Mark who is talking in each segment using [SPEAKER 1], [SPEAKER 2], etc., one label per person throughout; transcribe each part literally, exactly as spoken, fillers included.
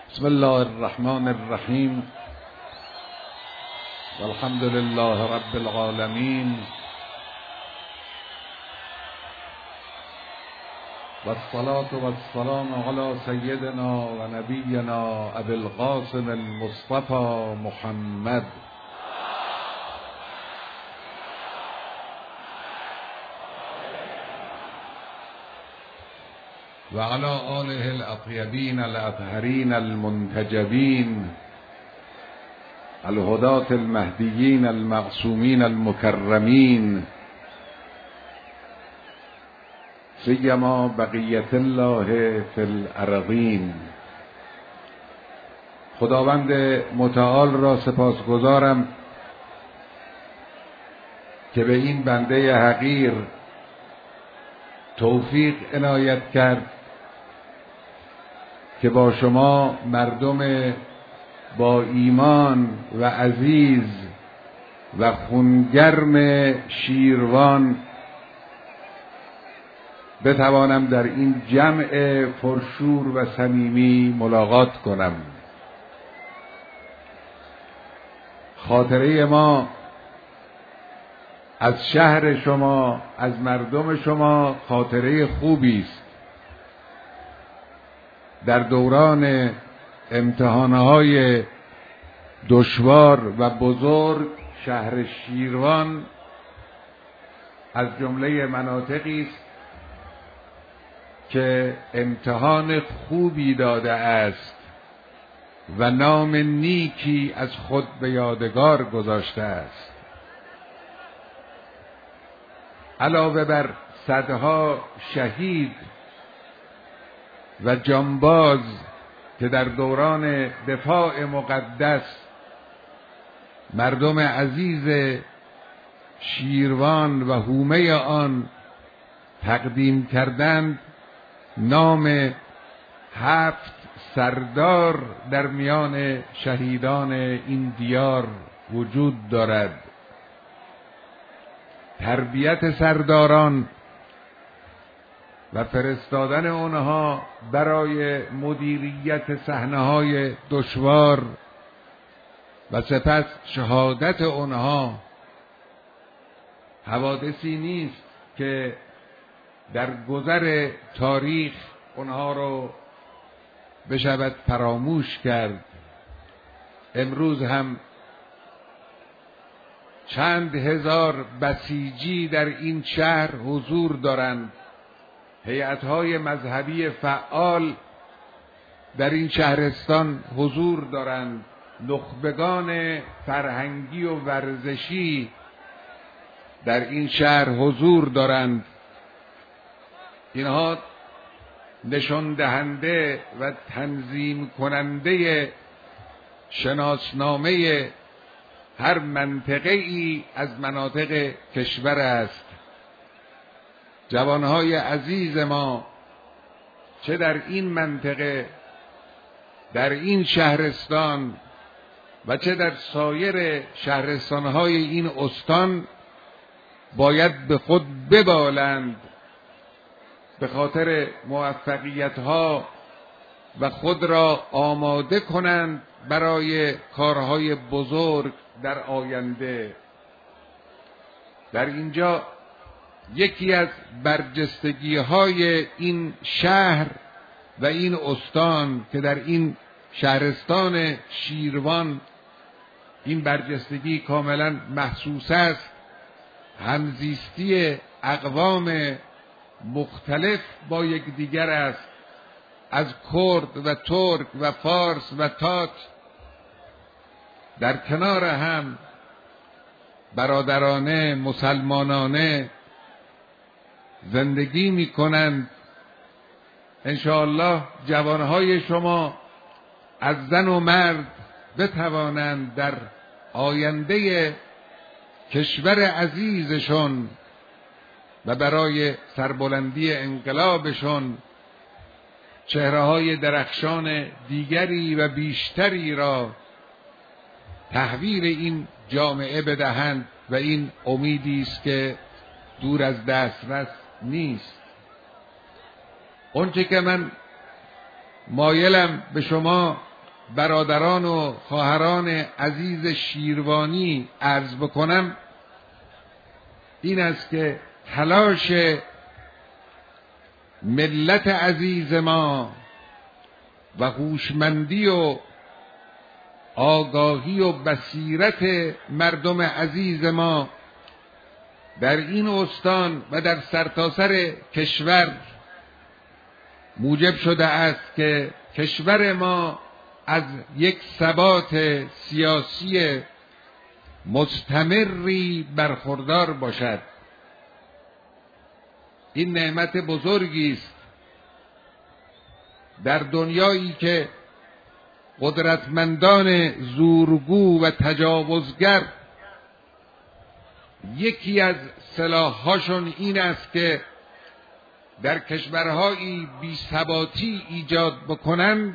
[SPEAKER 1] بسم الله الرحمن الرحیم والحمد لله رب العالمین والصلاة والسلام علی سیدنا و نبینا ابی القاسم المصطفى محمد و علی آله الاطیبین الاطهرین المنتجبین الهداة المهدیین المعصومین المکرمین سیما بقیت الله فی الارضین. خداوند متعال را سپاسگزارم که به این بنده حقیر توفیق عنایت کرد که با شما مردم با ایمان و عزیز و خونگرم شیروان بتوانم در این جمع پرشور و صمیمی ملاقات کنم. خاطره ما از شهر شما، از مردم شما خاطره خوبی است. در دوران امتحانهای دشوار و بزرگ شهر شیروان از جمله مناطقی است که امتحان خوبی داده است و نام نیکی از خود به یادگار گذاشته است. علاوه بر صدها شهید و جانباز که در دوران دفاع مقدس مردم عزیز شیروان و حومه آن تقدیم کردند، نام هفت سردار در میان شهیدان این دیار وجود دارد. تربیت سرداران و فرستادن آنها برای مدیریت صحنه‌های دشوار و سپس شهادت آنها حوادثی نیست که در گذر تاریخ آنها رو بشود فراموش کرد. امروز هم چند هزار بسیجی در این شهر حضور دارند. هیئت‌های مذهبی فعال در این شهرستان حضور دارند. نخبگان فرهنگی و ورزشی در این شهر حضور دارند. اینها نشان دهنده و تنظیم کننده شناسنامه هر منطقه ای از مناطق کشور است. جوانهای عزیز ما چه در این منطقه، در این شهرستان و چه در سایر شهرستانهای این استان باید به خود ببالند به خاطر موفقیت‌ها و خود را آماده کنند برای کارهای بزرگ در آینده. در اینجا یکی از برجستگی‌های این شهر و این استان که در این شهرستان شیروان این برجستگی کاملا محسوس است، همزیستی اقوام مختلف با یکدیگر است. از کرد و ترک و فارس و تات در کنار هم برادرانه مسلمانانه زندگی می کنند. انشاءالله جوانهای شما از زن و مرد بتوانند در آینده کشور عزیزشون و برای سربلندی انقلابشون چهره‌های درخشان دیگری و بیشتری را تحویل این جامعه بدهند و این امیدی است که دور از دسترس نیست. اونچه که من مایلم به شما برادران و خواهران عزیز شیروانی عرض بکنم این است که تلاش ملت عزیز ما و هوشمندی و آگاهی و بصیرت مردم عزیز ما در این استان و در سرتاسر کشور موجب شده است که کشور ما از یک ثبات سیاسی مستمری برخوردار باشد. این نعمت بزرگی است در دنیایی که قدرتمندان زورگو و تجاوزگر یکی از سلاح‌هاشون این است که در کشورهایی بی‌ثباتی ایجاد بکنند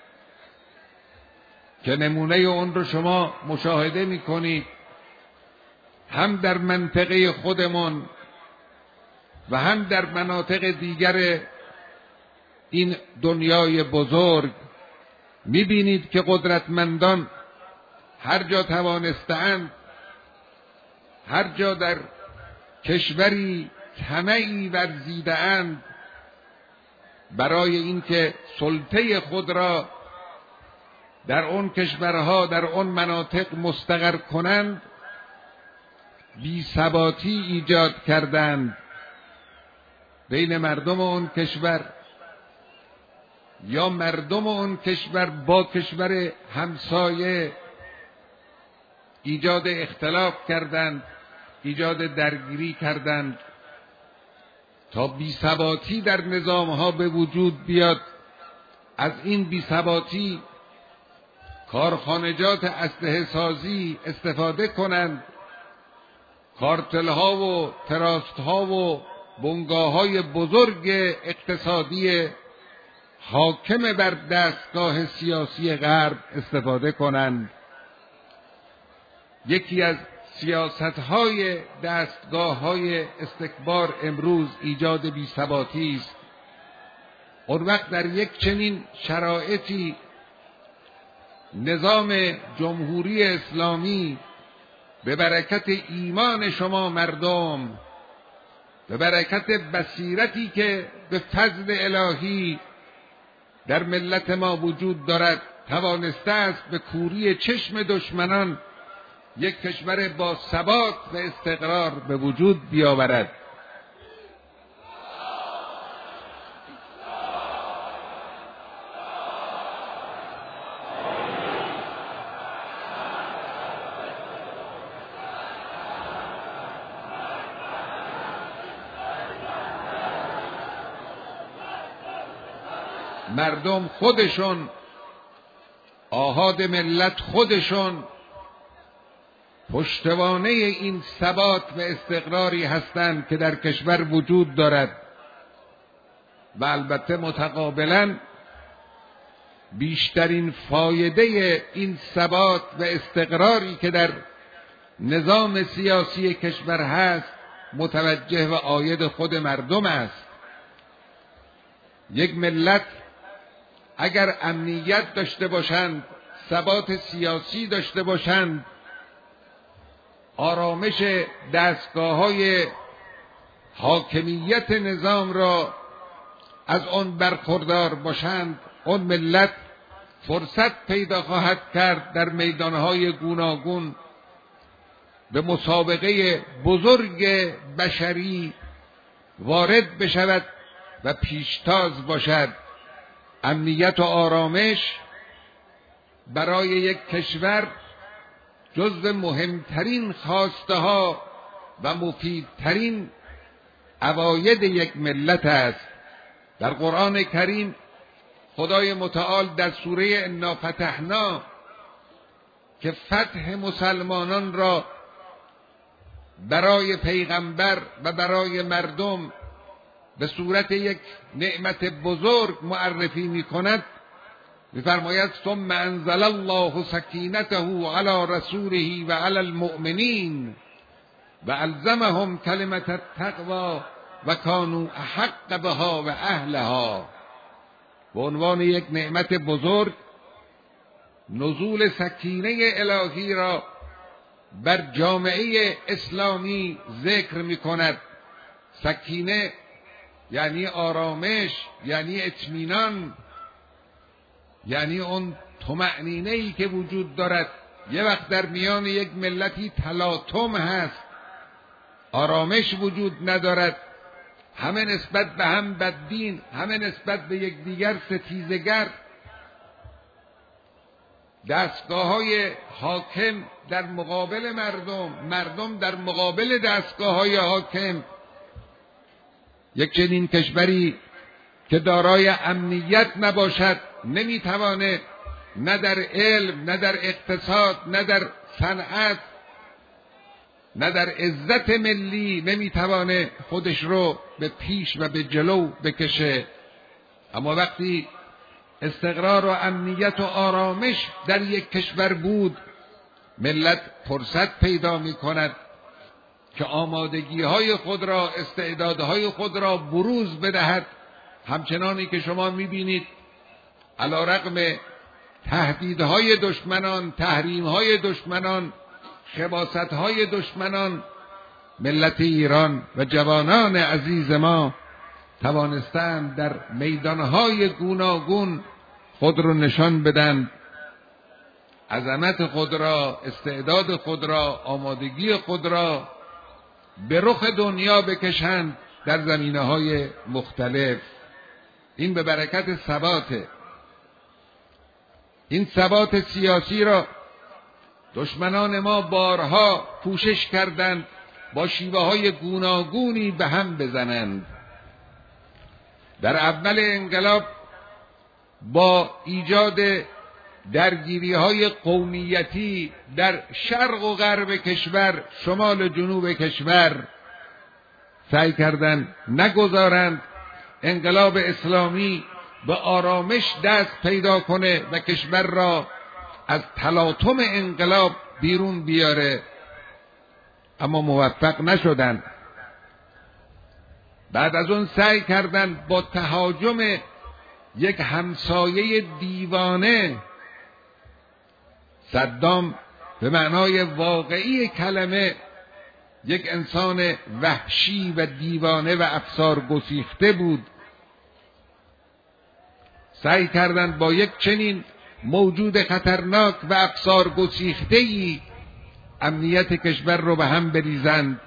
[SPEAKER 1] که نمونه اون رو شما مشاهده می‌کنید هم در منطقه خودمون و هم در مناطق دیگر این دنیای بزرگ. می‌بینید که قدرتمندان هر جا توانسته‌اند، هر جا در کشوری طمعی ورزیده‌اند برای اینکه سلطه خود را در اون کشورها، در اون مناطق مستقر کنند، بی‌ثباتی ایجاد کردند بین مردم اون کشور یا مردم اون کشور با کشور همسایه ایجاد اختلاف کردند، ایجاد درگیری کردند تا بی‌ثباتی در نظامها به وجود بیاد. از این بی‌ثباتی کارخانجات اسلحه سازی استفاده کنند، کارتل‌ها و تراست‌ها و بنگاه‌های بزرگ اقتصادی حاکم بر دستگاه سیاسی غرب استفاده کنند. یکی از سیاست‌های دستگاه‌های استکبار امروز ایجاد بی‌ثباتی است. اون وقت در یک چنین شرایطی نظام جمهوری اسلامی به برکت ایمان شما مردم، به برکت بصیرتی که به فضل الهی در ملت ما وجود دارد، توانسته است به کوری چشم دشمنان یک کشور با ثبات و استقرار به وجود بیاورد. مردم خودشون، آحاد ملت خودشون پشتوانه این ثبات و استقراری هستند که در کشور وجود دارد و البته متقابلا بیشترین فایده این ثبات و استقراری که در نظام سیاسی کشور هست متوجه و عاید خود مردم است. یک ملت اگر امنیت داشته باشند، ثبات سیاسی داشته باشند، آرامش دستگاه‌های حاکمیت نظام را از آن برخوردار باشند، آن ملت فرصت پیدا خواهد کرد در میدانهای گوناگون به مسابقه بزرگ بشری وارد بشود و پیشتاز باشد. امنیت و آرامش برای یک کشور جزو مهمترین خواسته ها و مفیدترین عواید یک ملت است. در قرآن کریم خدای متعال در سوره انا فتحنا که فتح مسلمانان را برای پیغمبر و برای مردم به صورت یک نعمت بزرگ معرفی می کند، می‌فرماید ثم انزل الله سکینته علی رسوله و علی المؤمنین و الزمهم کلمة التقوی و کانوا احق بها و اهلها. به عنوان یک نعمت بزرگ نزول سکینه الهی را بر جامعه اسلامی ذکر می کند. سکینه یعنی آرامش، یعنی اطمینان، یعنی اون طمأنینه‌ای که وجود دارد. یه وقت در میان یک ملتی تلاطم هست، آرامش وجود ندارد، همه نسبت به هم بددین، همه نسبت به یکدیگر ستیزگر، دستگاه‌های حاکم در مقابل مردم، مردم در مقابل دستگاه‌های حاکم. یک چنین کشوری که دارای امنیت نباشد نمیتواند نه در علم، نه در اقتصاد، نه در صنعت، نه در عزت ملی نمیتوانه خودش رو به پیش و به جلو بکشه. اما وقتی استقرار و امنیت و آرامش در یک کشور بود، ملت فرصت پیدا می کند که آمادگی های خود را، استعدادهای خود را بروز بدهد. همچنانی که شما می بینید علی رغم تهدیدهای دشمنان، تحریمهای دشمنان، خباستهای دشمنان، ملت ایران و جوانان عزیز ما توانستند در میدانهای گوناگون خود را نشان بدن، عظمت خود را، استعداد خود را، آمادگی خود را به رخ دنیا بکشند در زمینه‌های مختلف. این به برکت ثباته. این ثبات سیاسی را دشمنان ما بارها کوشش کردند با شیوه های گوناگونی به هم بزنند. در اول انقلاب با ایجاد درگیری های قومیتی در شرق و غرب کشور، شمال و جنوب کشور، سعی کردند نگذارند انقلاب اسلامی به آرامش دست پیدا کنه و کشور را از تلاطم انقلاب بیرون بیاره، اما موفق نشدند. بعد از اون سعی کردند با تهاجم یک همسایه دیوانه، صدام به معنای واقعی کلمه یک انسان وحشی و دیوانه و افسار گسیخته بود، سعی کردند با یک چنین موجود خطرناک و افسار گسیخته‌ای امنیت کشور رو به هم بریزند.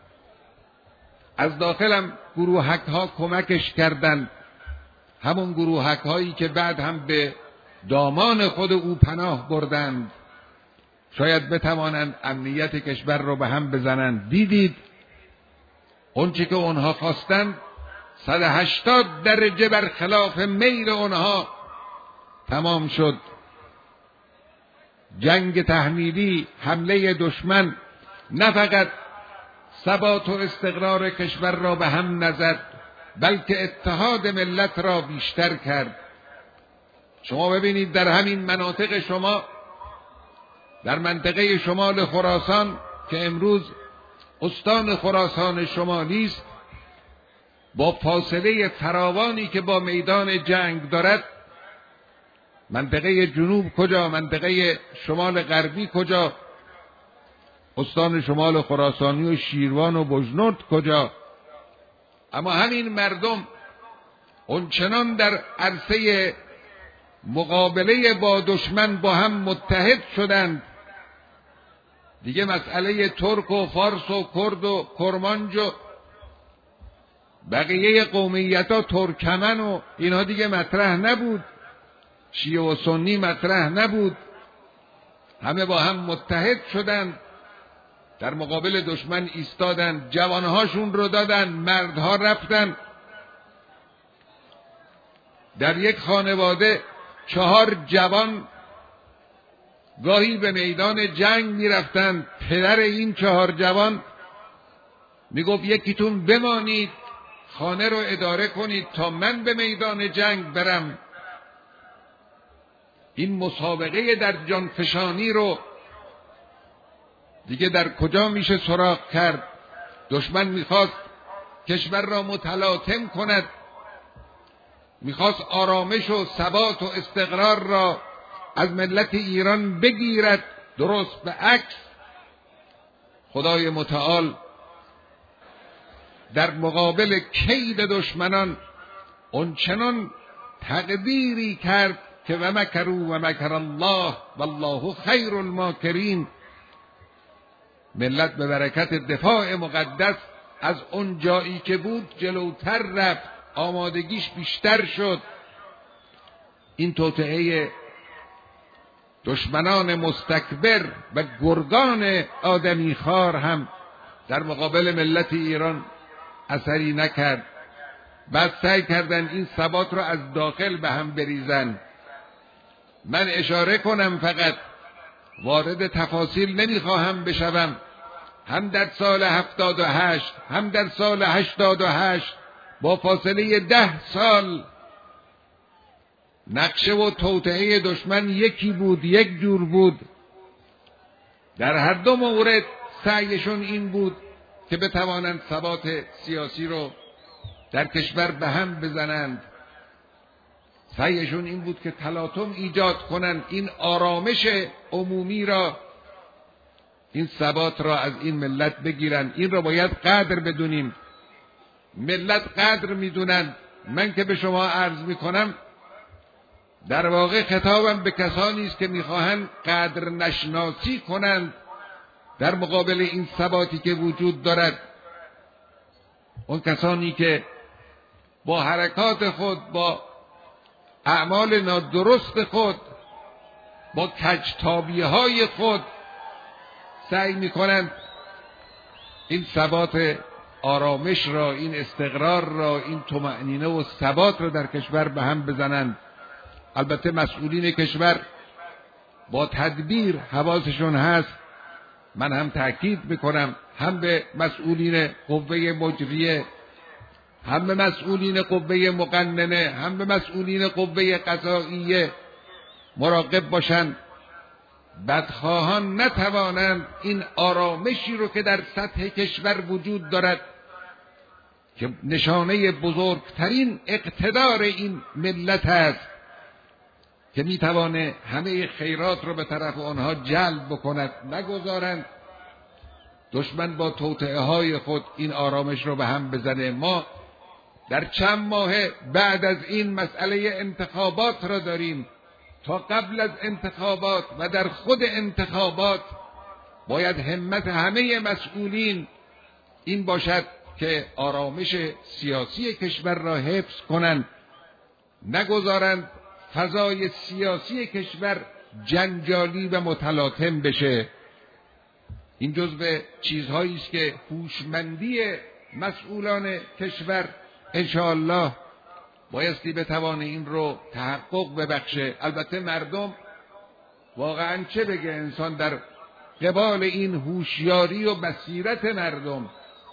[SPEAKER 1] از داخلم گروهک ها کمکش کردند، همون گروهک هایی که بعد هم به دامان خود او پناه بردند، شاید بتوانند امنیت کشور رو به هم بزنند. دیدید اونچه که اونها خواستند صد و هشتاد درجه برخلاف میل اونها تمام شد. جنگ تحمیلی، حمله دشمن نه فقط ثبات و استقرار کشور را به هم نزد، بلکه اتحاد ملت را بیشتر کرد. شما ببینید در همین مناطق شما، در منطقه شمال خراسان که امروز استان خراسان شمالی است، با فاصله فراوانی که با میدان جنگ دارد، منطقه جنوب کجا، منطقه شمال غربی کجا، استان شمال خراسانی و شیروان و بجنورد کجا، اما همین مردم اونچنان در عرصه مقابله با دشمن با هم متحد شدند، دیگه مسئله ترک و فارس و کرد و کرمانج و بقیه قومیت ها، ترکمن و اینها دیگه مطرح نبود، شیعه و سنی مطرح نبود، همه با هم متحد شدند، در مقابل دشمن ایستادند، جوانهاشون رو دادن، مردها رفتن. در یک خانواده چهار جوان گاهی به میدان جنگ میرفتند. پدر این چهار جوان میگفت یکیتون بمانید، خانه رو اداره کنید تا من به میدان جنگ برم. این مسابقه در جانفشانی رو دیگه در کجا میشه سراغ کرد؟ دشمن میخواست کشور را متلاطم کند، میخواست آرامش و ثبات و استقرار را از ملت ایران بگیرد. درست به عکس خدای متعال در مقابل کید دشمنان اونچنان تقدیری کرد که و مکروا و مکر الله والله خیر الماکرین. ملت به برکت دفاع مقدس از اون جایی که بود جلوتر رفت، آمادگیش بیشتر شد. این توطئه دشمنان مستکبر و گرگان آدمیخوار هم در مقابل ملت ایران اثری نکرد. بعد سعی کردن این ثبات رو از داخل به هم بریزن. من اشاره کنم، فقط وارد تفاصیل نمیخواهم بشوم. هم در سال هفتاد و هشت هم در سال هشتاد و هشت با فاصله ده سال نقشه و توطئه دشمن یکی بود، یک جور بود. در هر دو مورد سعیشون این بود که بتوانند ثبات سیاسی رو در کشور به هم بزنند. سعیشون این بود که تلاطم ایجاد کنند، این آرامش عمومی را، این ثبات را از این ملت بگیرن. این را باید قدر بدونیم. ملت قدر میدونن. من که به شما عرض میکنم در واقع خطابم به کسانی است که میخواهند قدر نشناسی کنند در مقابل این ثباتی که وجود دارد. اون کسانی که با حرکات خود، با اعمال نادرست خود، با کجتابی های خود سعی میکنند این ثبات آرامش را، این استقرار را، این طمأنینه و ثبات را در کشور به هم بزنند. البته مسئولین کشور با تدبیر حواسشون هست. من هم تأکید میکنم، هم به مسئولین قوه مجریه، هم به مسئولین قوه مقننه، هم به مسئولین قوه قضاییه مراقب باشند بدخواهان نتوانند این آرامشی رو که در سطح کشور وجود دارد، که نشانه بزرگترین اقتدار این ملت است که میتوانه همه خیرات رو به طرف آنها جلب بکند، نگذارند دشمن با توطئه های خود این آرامش رو به هم بزنه. ما در چند ماه بعد از این مسئله انتخابات را داریم. تا قبل از انتخابات و در خود انتخابات باید همت همه مسئولین این باشد که آرامش سیاسی کشور را حفظ کنند، نگذارند فضای سیاسی کشور جنجالی و متلاطم بشه. این جزو چیزهایی است که هوشمندی مسئولان کشور انشاءالله بایستی بتوانه این رو تحقق ببخشه. البته مردم واقعا چه بگه انسان در قبال این هوشیاری و بصیرت مردم.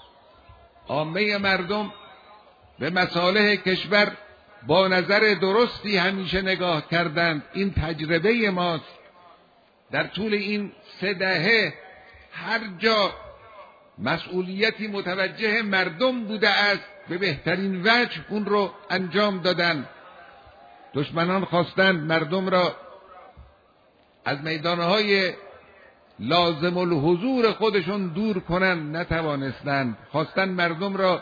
[SPEAKER 1] عامه مردم به مصالح کشور با نظر درستی همیشه نگاه کردند. این تجربه ماست. در طول این سه دهه هر جا مسئولیتی متوجه مردم بوده است به بهترین وجه اون رو انجام دادن. دشمنان خواستند مردم را از میدانهای لازم الحضور خودشون دور کنند، نتوانستند. خواستند مردم را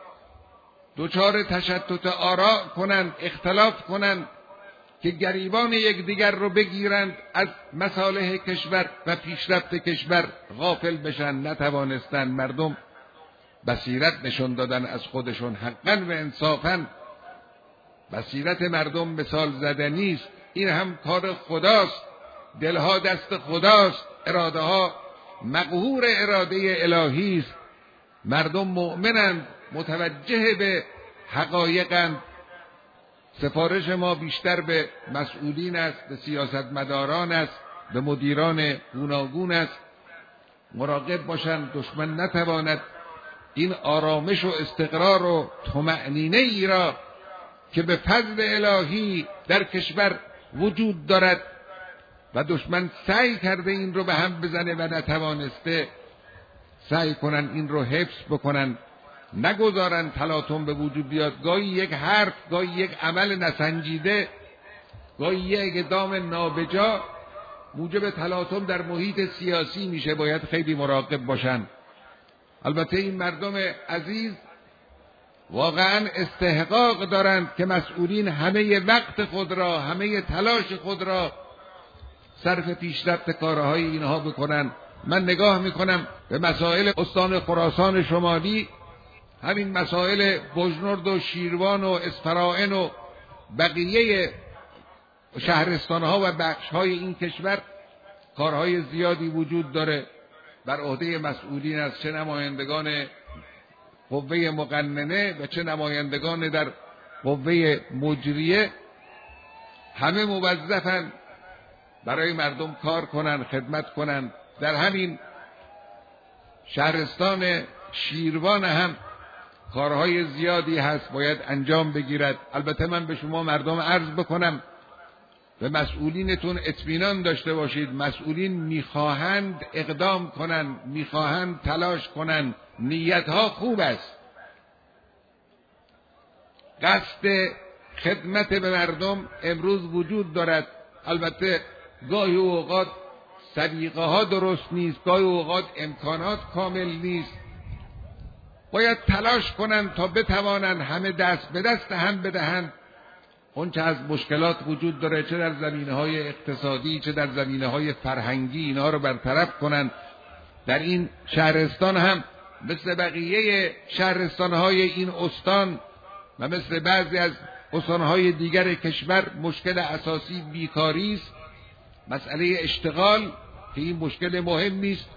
[SPEAKER 1] دچار تشتت آراء کنند، اختلاف کنند که گریبان یکدیگر رو بگیرند، از مصالح کشور و پیشرفت کشور غافل بشن، نتوانستند. مردم بصیرت نشون دادن از خودشون. حقا و انصافا بصیرت مردم مثال زدنی است. این هم کار خداست، دلها دست خداست، اراده ها مقهور اراده الهی است. مردم مؤمنند، متوجه به حقایقند. سفارش ما بیشتر به مسئولین است، به سیاستمداران است، به مدیران گوناگون است. مراقب باشند دشمن نتواند این آرامش و استقرار و طمأنینه ای را که به فضل الهی در کشور وجود دارد و دشمن سعی کرده این رو به هم بزنه و نتوانسته، سعی کنن این رو حفظ بکنن، نگذارن تلاطم به وجود بیاد. گاهی یک حرف، گاهی یک عمل نسنجیده گاهی یک اقدام نابجا موجب تلاطم در محیط سیاسی میشه، باید خیلی مراقب باشن. البته این مردم عزیز واقعا استحقاق دارند که مسئولین همه وقت خود را، همه تلاش خود را صرف پیشرفت کارهای اینها بکنن. من نگاه میکنم به مسائل استان خراسان شمالی، همین مسائل بجنورد و شیروان و اسفرائین و بقیه شهرستانها و بخشهای این کشور کارهای زیادی وجود داره. بر عهده مسئولین از چه نمایندگان قوه مقننه و چه نمایندگان در قوه مجریه، همه موظفن برای مردم کار کنن، خدمت کنن. در همین شهرستان شیروان هم کارهای زیادی هست باید انجام بگیرد. البته من به شما مردم عرض بکنم، به مسئولینتون اطمینان داشته باشید. مسئولین میخواهند اقدام کنند، میخواهند تلاش کنند، نیتها خوب است، قصد خدمت به مردم امروز وجود دارد. البته گاهی اوقات سلیقه ها درست نیست، گاهی اوقات امکانات کامل نیست. باید تلاش کنند تا بتوانند همه دست به دست هم بدهند اون چه از مشکلات وجود داره، چه در زمینه‌های اقتصادی چه در زمینه‌های فرهنگی، اینا رو برطرف کنند. در این شهرستان هم مثل بقیه شهرستان‌های این استان و مثل بعضی از استان‌های دیگر کشور مشکل اساسی بیکاری است. مسئله اشتغال که این مشکل مهم نیست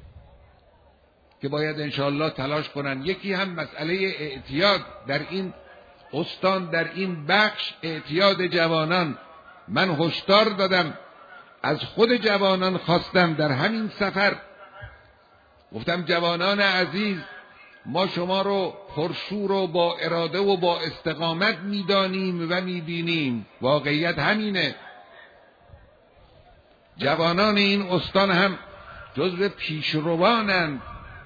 [SPEAKER 1] که باید انشاءالله تلاش کنن. یکی هم مسئله اعتیاد در این استان، در این بخش اعتیاد جوانان. من هشدار دادم، از خود جوانان خواستم در همین سفر، گفتم جوانان عزیز، ما شما رو پرشور و با اراده و با استقامت میدانیم و میبینیم، واقعیت همینه. جوانان این استان هم جزو پیشروانند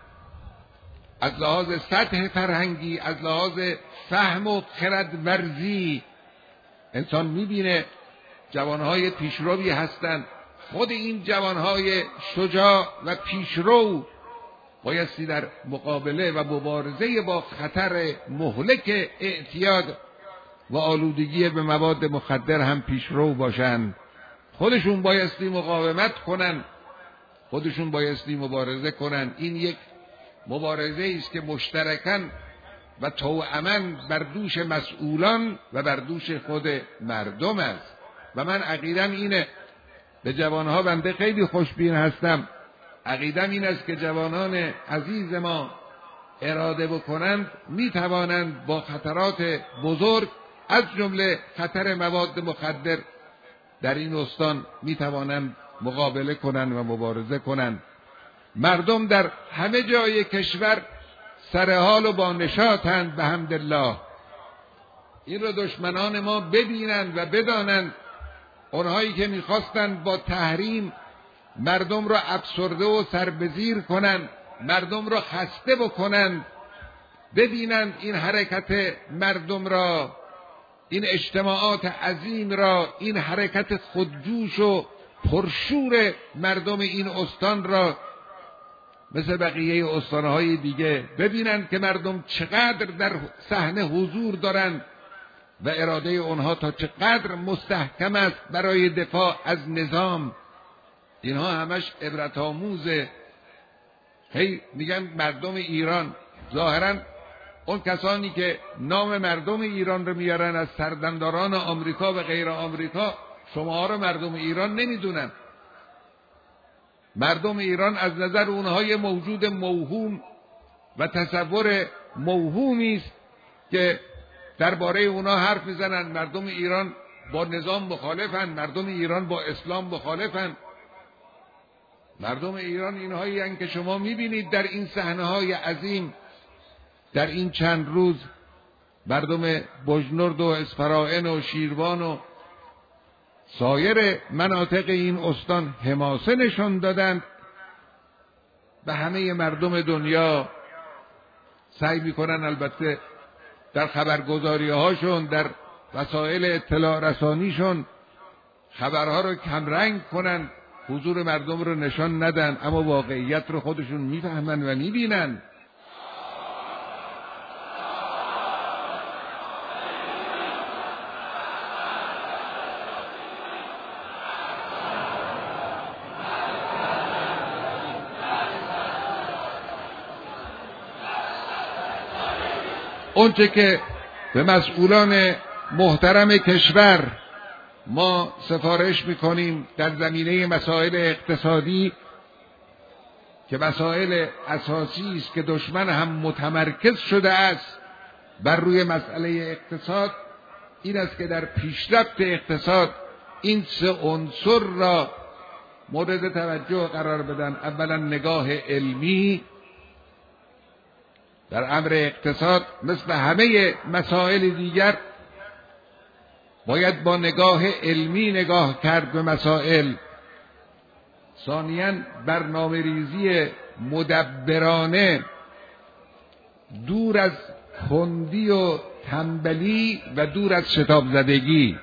[SPEAKER 1] از لحاظ سطح فرهنگی، از لحاظ فهم و خرد ورزی. انسان میبینه جوانهای پیشروی هستند. خود این جوانهای شجاع و پیشرو بایستی در مقابله و مبارزه با خطر مهلک اعتیاد و آلودگی به مواد مخدر هم پیشرو باشند. خودشون بایستی مقاومت کنن، خودشون بایستی مبارزه کنن. این یک مبارزه است که مشترکاً و توأماً بر دوش مسئولان و بر دوش خود مردم است. و من عقیدم اینه، به جوانها بنده خیلی خوشبین هستم. عقیدم این است که جوانان عزیز ما اراده بکنند میتوانند با خطرات بزرگ از جمله خطر مواد مخدر در این استان میتوانند مقابله کنند و مبارزه کنند. مردم در همه جای کشور سرحال و با نشاطند به حمدالله. این رو دشمنان ما ببینند و بدانند. اونهایی که میخواستند با تحریم مردم را افسرده و سربزیر کنند، مردم را خسته بکنند، ببینند این حرکت مردم را، این اجتماعات عظیم را، این حرکت خودجوش و پرشور مردم این استان را مثل بقیه استانهای دیگه ببینند که مردم چقدر در صحنه حضور دارند و اراده اونها تا چقدر مستحکم است برای دفاع از نظام. اینها همش عبرت آموزه. هی میگن مردم ایران، ظاهرا اون کسانی که نام مردم ایران رو میارن از سردمداران آمریکا و غیر آمریکا، شما رو مردم ایران نمیدونن. مردم ایران از نظر اونهای موجود موهوم و تصور موهومی است که درباره اونها حرف میزنن. مردم ایران با نظام مخالفن، مردم ایران با اسلام مخالفن. مردم ایران اینهایی هستند که شما میبینید در این صحنه‌های عظیم در این چند روز مردم بجنورد و اسفرائین و شیروان و سایر مناطق این استان حماسه نشان دادند. به همه مردم دنیا سعی میکنن البته در خبرگزاری هاشون، در وسایل اطلاع رسانیشون خبرها رو کمرنگ کنن، حضور مردم رو نشان ندن، اما واقعیت رو خودشون میفهمن و میبینن. اونچه که به مسئولان محترم کشور ما سفارش میکنیم در زمینه مسائل اقتصادی که مسائل اساسی است که دشمن هم متمرکز شده است بر روی مسئله اقتصاد، این است که در پیشرفت اقتصاد این سه عنصر را مورد توجه قرار بدن. اولا نگاه علمی در امر اقتصاد، مثل همه مسائل دیگر باید با نگاه علمی نگاه کرد به مسائل. ثانیاً برنامه ریزی مدبرانه دور از کندی و تنبلی و دور از شتاب زدگی.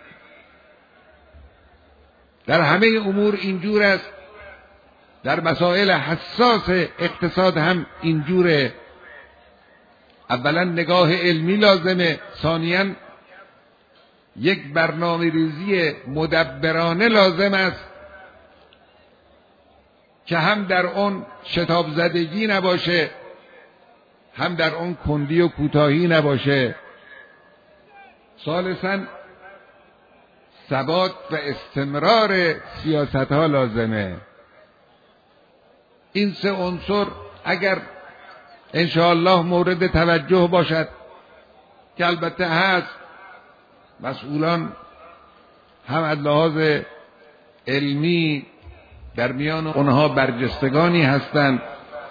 [SPEAKER 1] در همه امور اینجور است، در مسائل حساس اقتصاد هم اینجوره. اولا نگاه علمی لازمه، ثانیاً یک برنامه ریزی مدبرانه لازم است که هم در اون شتاب زدگی نباشه، هم در اون کندی و کوتاهی نباشه. ثالثاً ثبات و استمرار سیاست ها لازمه. این سه عنصر اگر انشاءالله مورد توجه باشد، که البته هست، مسئولان هم از لحاظ علمی در میان اونها برجستگانی هستند،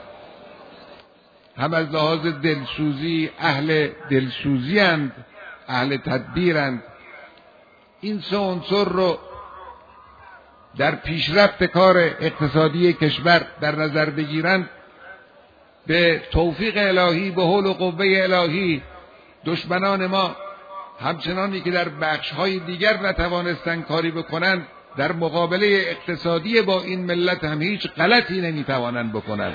[SPEAKER 1] هم از لحاظ دلسوزی اهل دلسوزی اند، اهل تدبیرند. این سه عنصر رو در پیشرفت کار اقتصادی کشور در نظر بگیرند، به توفیق الهی، به حول و قوه الهی، دشمنان ما همچنانی که در بخش‌های دیگر نتوانستند کاری بکنند، در مقابله اقتصادی با این ملت هم هیچ غلطی نمیتوانند بکنند.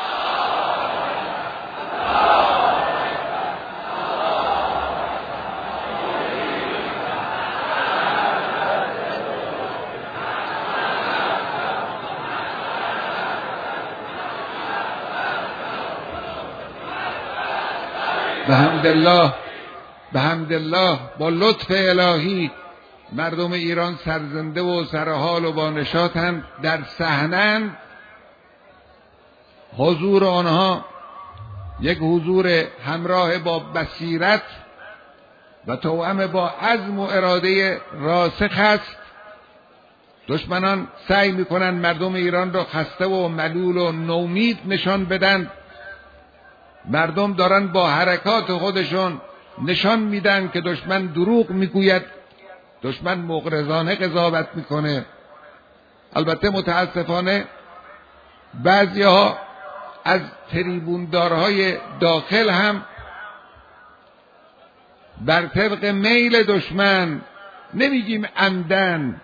[SPEAKER 1] بحمدالله بحمدالله با لطف الهی مردم ایران سرزنده و سرحال و با نشاطند، در صحنه‌اند. حضور آنها یک حضور همراه با بصیرت و توأم با عزم و اراده راسخ است. دشمنان سعی میکنند مردم ایران را خسته و ملول و نومید نشان بدن. مردم دارن با حرکات خودشون نشان میدن که دشمن دروغ میگوید، دشمن مغرضانه قضاوت میکنه. البته متاسفانه بعضی ها از تریبوندارهای داخل هم بر طبق میل دشمن، نمیگیم عمدن،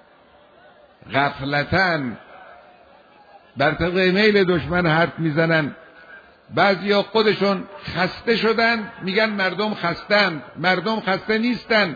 [SPEAKER 1] غفلتن، بر طبق میل دشمن حرف میزنن. بعضی ها خودشون خسته شدن میگن مردم خستند. مردم خسته نیستن.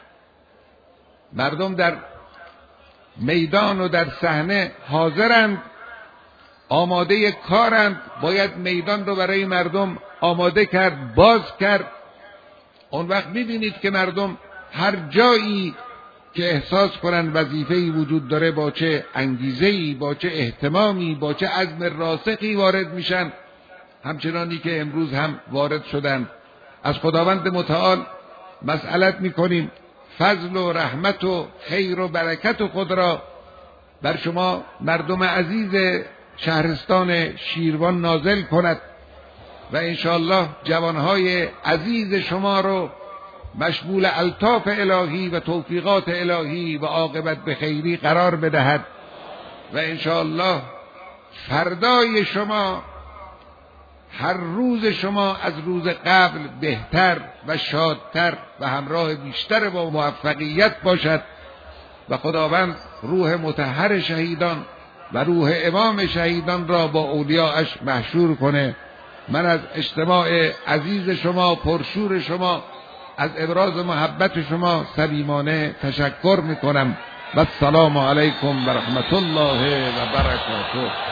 [SPEAKER 1] مردم در میدان و در صحنه حاضرند، آماده کارند. باید میدان رو برای مردم آماده کرد، باز کرد. اون وقت میبینید که مردم هر جایی که احساس کنن وظیفه‌ای وجود داره، با چه انگیزه‌ای، با چه اهتمامی، با چه عزم راسخی وارد میشن، همچنانی که امروز هم وارد شدن. از خداوند متعال مسئلت میکنیم فضل و رحمت و خیر و برکت خود را بر شما مردم عزیز شهرستان شیروان نازل کند و انشاءالله جوانهای عزیز شما رو مشمول الطاف الهی و توفیقات الهی و عاقبت به خیری قرار بدهد و انشاءالله فردای شما، هر روز شما از روز قبل بهتر و شادتر و همراه بیشتر با موفقیت باشد و خداوند روح مطهر شهیدان و روح امام شهیدان را با اولیاءش محشور کنه. من از اجتماع عزیز شما، پرشور شما، از ابراز محبت شما صمیمانه تشکر میکنم و السلام علیکم و رحمت الله و برکاته.